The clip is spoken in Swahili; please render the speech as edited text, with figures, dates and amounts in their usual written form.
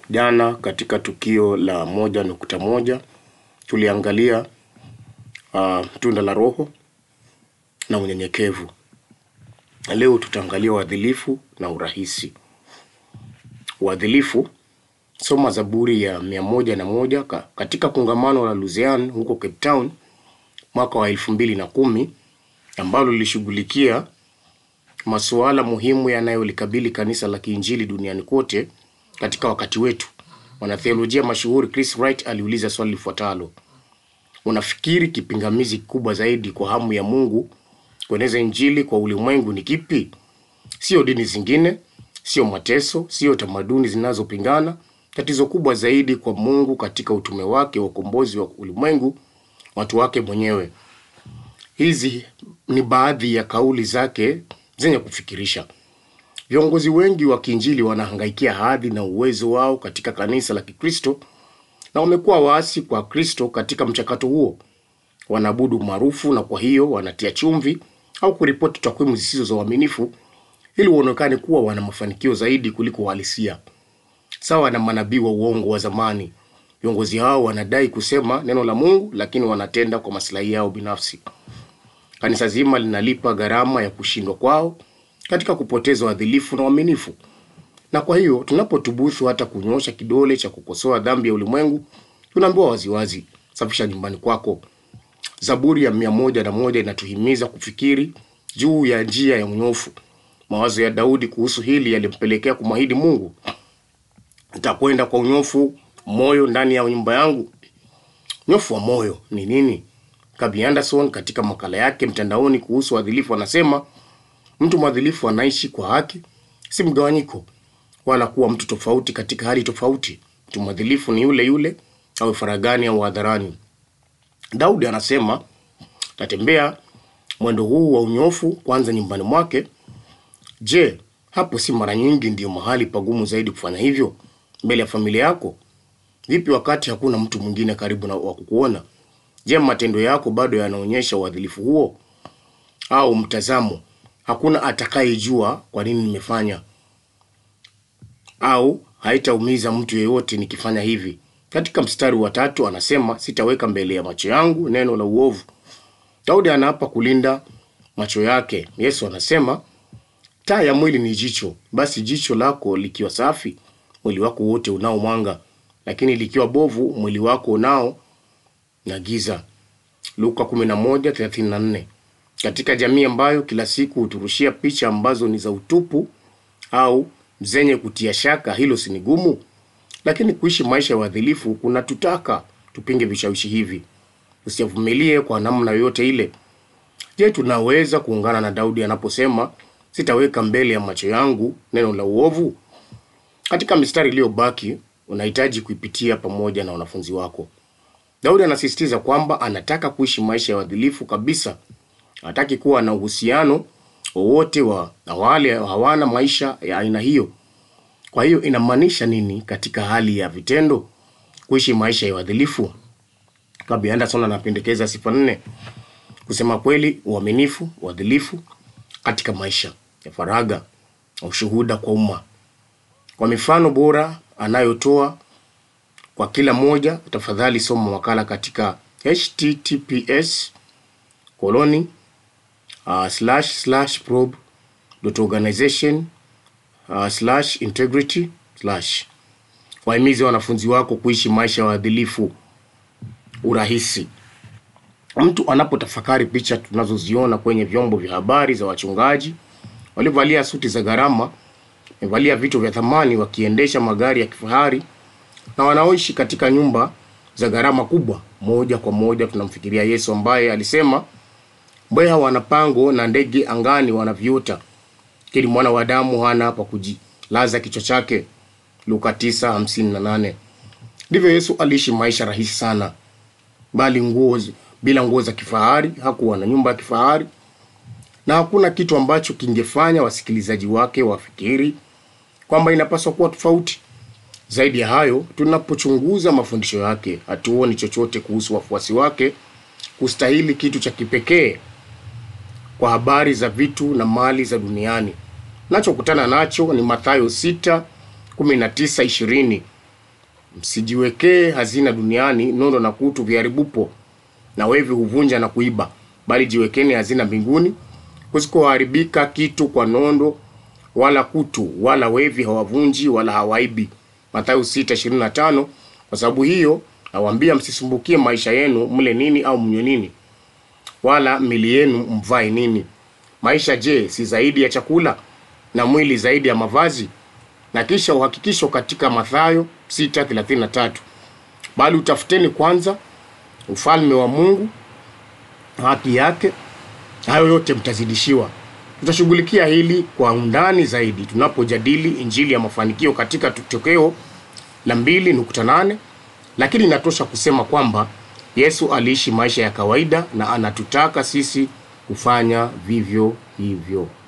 Jana katika tukio la 1.1 tuliangalia tunda la Roho na unyenyekevu. Leo tutaangalia uadilifu na urahisi. Uadilifu, soma Zaburi ya 101 katika kongamano la Luzian huko Cape Town mwaka wa 2010, ambalo lilishughulikia masuala muhimu yanayolikabili kanisa la Kiinjili duniani kote katika wakati wetu. Mwanatheolojia mashuhuri Chris Wright aliuliza swali lifuatalo: unafikiri kipingamizi kikubwa zaidi kwa hamu ya Mungu kueneza Injili kwa ulimwengu ni kipi? Sio dini zingine, sio mateso, sio tamaduni zinazopingana. Tatizo kubwa zaidi kwa Mungu katika utume wake wa ukombozi wa ulimwengu, watu wake mwenyewe. Hizi ni baadhi ya kauli zake zenye kufikirisha. Viongozi wengi wa Kiinjili wanahangaikia hadhi na uwezo wao katika kanisa la Kikristo, na wamekuwa waasi kwa Kristo katika mchakato huo. Wanaabudu maarufu, na kwa hiyo wanatia chumvi au kuripoti takwimu zisizo za uaminifu ili waonekane kuwa wana mafanikio zaidi kuliko uhalisia. Sawa na manabii wa uongo wa zamani, viongozi hao wanadai kusema neno la Mungu, lakini wanatenda kwa maslahi yao binafsi. Kanisa zima linalipa gharama ya kushindwa kwao katika kupoteza uadilifu na uaminifu. Na kwa hiyo tunapotubuthu hata kunyosha kidole cha kukosoa dhambi ya ulimwengu, tunaambiwa waziwazi, safisha nyumbani kwako. Zaburi ya 101 inatuhimiza kufikiri juu ya njia ya unyofu. Mawazo ya Daudi kuhusu hili yalimpelekea kumwahidi Mungu: nitakwenda kwa unyofu moyo ndani ya nyumba yangu. Unyofu wa moyo ni nini? Kabi Anderson katika makala yake mtandaoni kuhusu uadilifu anasema, mtu mwadilifu anaishi kwa haki, si mgawanyiko, wala kuwa mtu tofauti katika hali tofauti. Mtu mwadilifu ni yule yule, awe faragani au hadharani. Daudi anasema, tatembea mwendo huu wa unyofu kwanza nyumbani mwake. Je, hapo si mara nyingi ndio mahali pagumu zaidi kufanya hivyo? Mbele ya familia yako? Vipi wakati hakuna mtu mwingine karibu na wa kukuona? Je, matendo yako bado yanaonyesha uadilifu huo? Au mtazamo, hakuna atakayejua kwa nini nimefanya, au haitaumiza mtu yeyote nikifanya hivi? Katika mstari wa 3 anasema, sitaweka mbele ya macho yangu neno la uovu. Daudi anaapa kulinda macho yake. Yesu anasema, taa ya mwili ni jicho. Basi jicho lako likiwa safi, mwili wako wote unao mwanga, lakini likiwa bovu, mwili wako unao na giza. Luka 11:34. Katika jamii ambayo kila siku huturushia picha ambazo ni za utupu au zenye kutia shaka, hilo si ni gumu. Lakini kuishi maisha ya uadilifu kunatutaka tupinge vishawishi hivi. Usivumilie kwa namna yoyote ile. Je, tunaweza kuungana na Daudi anaposema, sitaweka mbele ya macho yangu neno la uovu? Katika mistari iliyobaki unahitaji kuipitia pamoja na wanafunzi wako. Daudi anasisitiza kwamba anataka kuishi maisha ya uadilifu kabisa. Hataki kuwa na uhusiano wowote na wale hawana maisha ya aina hiyo. Kwa hiyo inamaanisha nini katika hali ya vitendo kuishi maisha ya uadilifu? Kabi Anderson anapendekeza sifa 4. Kusema kweli, uaminifu, uadilifu katika maisha ya faraga, ushuhuda kwa umma. Kwa mifano bora anayotoa kwa kila moja, tafadhali soma makala katika https://probe.organization/integrity/. Wahimize wanafunzi wako kuishi maisha ya uadilifu. Urahisi. Mtu anapotafakari picha tunazoziona kwenye vyombo vya habari za wachungaji waliovalia suti za gharama, wamevalia vitu vya thamani, wakiendesha magari ya kifahari na wanaoishi katika nyumba za gharama kubwa, moja kwa moja tunamfikiria Yesu ambaye alisema, mbweha wana pango na ndege angani wanaviota, lakini mwana wa Adamu hana pa kujilaza kichwa chake. Luka 9:58. Ndivyo Yesu aliishi maisha rahisi sana, bila nguo za kifahari. Hakuwa na nyumba ya kifahari, na hakuna kitu ambacho kingefanya wasikilizaji wake wafikiri kwamba inapaswa kuwa tofauti. Zaidi ya hayo, tunapochunguza mafundisho yake, hatuoni chochote kuhusu wafuasi wake kustahili kitu cha kipekee kwa habari za vitu na mali za duniani. Nachokutana nacho ni Mathayo 6:19-20. Msijiwekee hazina duniani, nondo na kutu viharibupo na wevi huvunja na kuiba, bali jiwekeni hazina mbinguni kusikoharibika kitu kwa nondo wala kutu, wala wevi hawavunji wala hawaibi. Mathayo 6:25. Kwa sababu hiyo nawaambia, msisumbukie maisha yenu, mle nini au mnywe nini, wala mili yenu mvae nini. Maisha je, si zaidi ya chakula, na mwili zaidi ya mavazi? Na kisha uhakikisho katika Mathayo 6:33, bali utafuteni kwanza ufalme wa Mungu, haki yake, hayo yote mtazidishiwa. Tutashughulikia hili kwa undani zaidi tunapojadili injili ya mafanikio katika tokeo la 2:8, lakini inatosha kusema kwamba Yesu aliishi maisha ya kawaida na anatutaka sisi kufanya vivyo hivyo.